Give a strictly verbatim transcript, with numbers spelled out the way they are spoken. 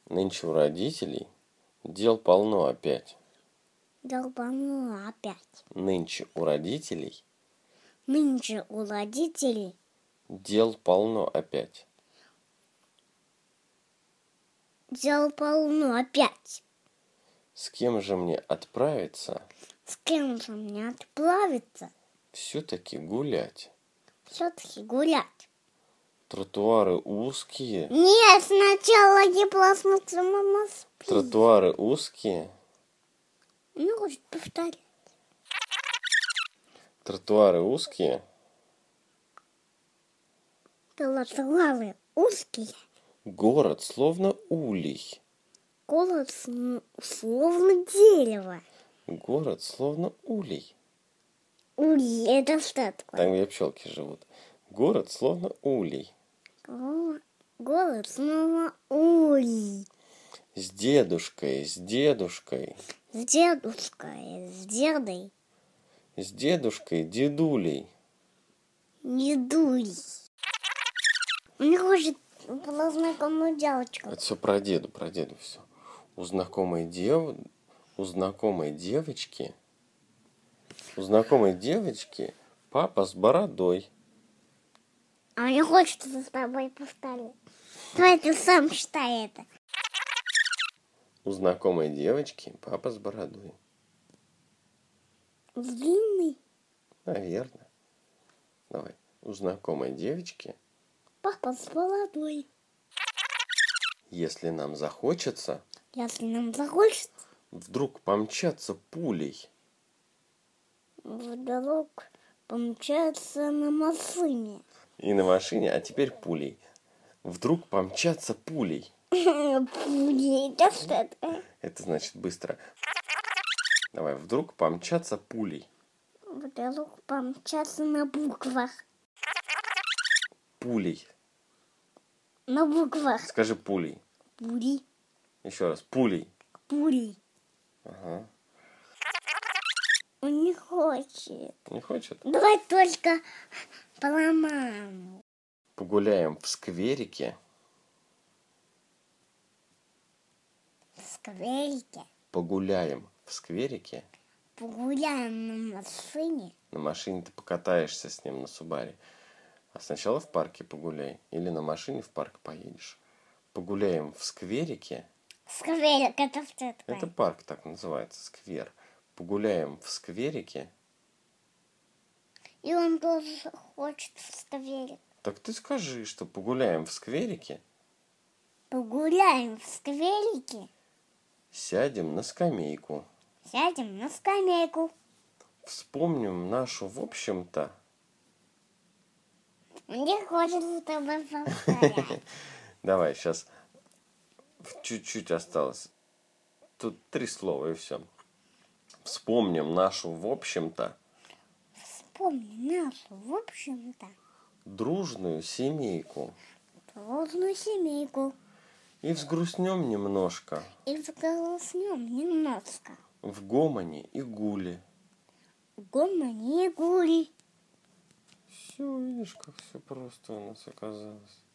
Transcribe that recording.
Нынче у родителей дел полно опять. Дел полно опять. Нынче у родителей Нынче у родителей дел полно опять. дел полно опять. С кем же мне отправиться? С кем же мне отправиться? Все-таки гулять. Все-таки гулять. Тротуары узкие. Нет, сначала не пластмассовый мама спит. Тротуары узкие. Ну, хочет повторять. Тротуары узкие. Тротуары узкие. Город словно улей. Голос м, словно дерево. Город словно улей. Улей, это что такое? Там, где пчелки живут. Город словно улей. Го- Голос словно улей. С дедушкой, с дедушкой. С дедушкой, с дедой. С дедушкой, дедулей. Не дуй. Мне хочет была знакомая девочка. Это все про деду, про деду все. У знакомой дев... у знакомой девочки, у знакомой девочки папа с бородой. А мне хочется с тобой повторить. Давай ты сам читай это. У знакомой девочки папа с бородой. Длинный Наверное. Давай. У знакомой девочки, папа с бородой. если нам захочется, Если нам захочется, вдруг помчаться пулей. вдруг помчаться на машине. И на машине, а теперь пулей. Вдруг помчаться пулей. Пули, это что такое? Это значит быстро. Давай, вдруг помчаться пулей. Вдруг помчаться на буквах. Пулей. На буквах. Скажи пулей. Пули, Еще раз. Пулей. пули. Ага. Он не хочет. Не хочет? Давай только про маму. Погуляем в скверике. В скверике. Погуляем в скверике. Погуляем на машине. На машине ты покатаешься с ним на Субаре. А сначала в парке погуляй. Или на машине в парк поедешь. Погуляем в скверике. Скверик, это что такое? Это парк так называется. Сквер. Погуляем в скверике. И он тоже хочет в скверик. Так ты скажи, что погуляем в скверике. Погуляем в скверике. Сядем на скамейку. Сядем на скамейку. Вспомним нашу, в общем-то. Мне хочется с тобой повторять. Давай, сейчас чуть-чуть осталось. Тут три слова и все. Вспомним нашу, в общем-то, Вспомни нашу, в общем-то, дружную семейку. дружную семейку. И взгрустнем немножко И взгрустнем немножко. в гомоне и гуле. Гомони и гули. Все, видишь, как все просто у нас оказалось.